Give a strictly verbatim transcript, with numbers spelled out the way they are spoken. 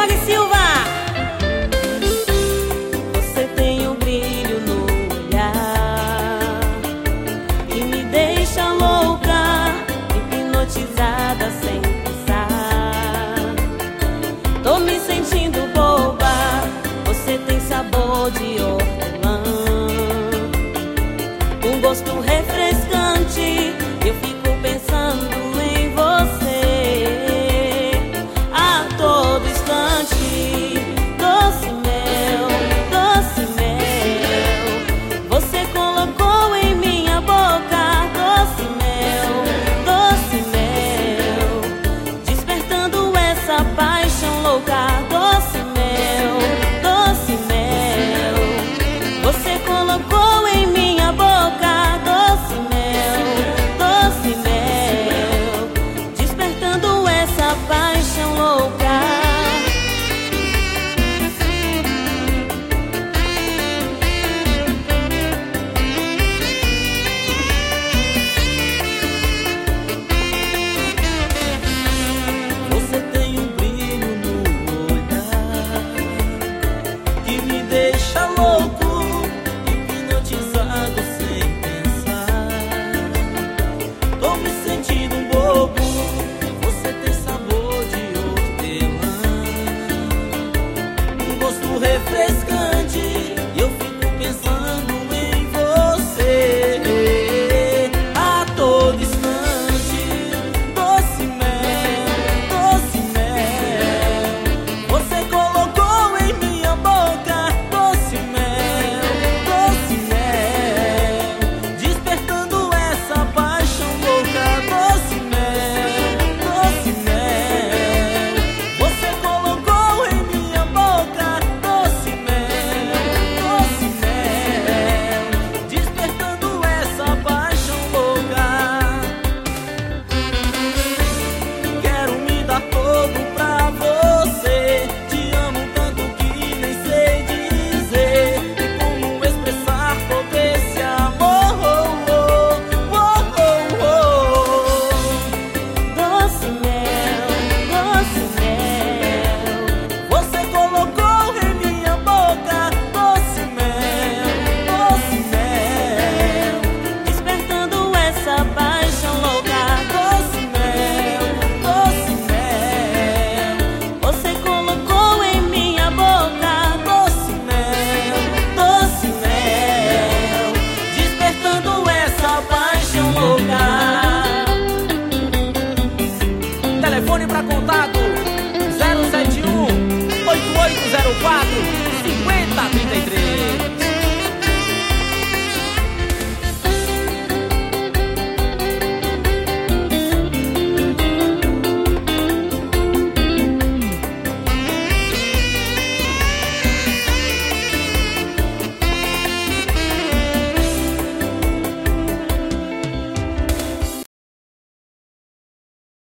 Volkswagen Silva. Você tem um brilho no olhar que me deixa louca, hipnotizada sem pensar. Tô me sentindo boba. Você tem sabor de hortelã, um gosto refrescante. Eu fico pensando em você a todo instante. Doce mel, doce mel, você colocou em minha boca. Doce mel, doce mel, despertando essa paixão louca. Doce mel, doce mel, você colocou em minha boca. Doce mel, doce mel, despertando essa paixão louca. Você tem um brilho no olhar que me deixa louco, hipnotizado sem pensar. Tô me sentindo um bobo. Você tem sabor de hortelã, um gosto refrescante. E eu fico pensando em você a todo instante. Doce mel, doce mel, você colocou em minha boca. Doce mel, doce mel, despertando essa paixão louca. Doce mel, doce mel, você colocou em minha boca. Doce mel, doce mel, despertando essa paixão louca. Quero me dar todo pra você. Te amo tanto que nem sei dizer como expressar todo esse amor. Oh, oh, oh, oh. Doce mel, doce mel, Você colocou em minha boca. Doce mel, doce mel, despertando essa paixão louca. doce mel, doce mel, Você colocou em minha boca. doce mel, Doce mel, despertando essa paixão louca. Telefone pra contato zero sete um, oito oito zero quatro, cinco zero três três.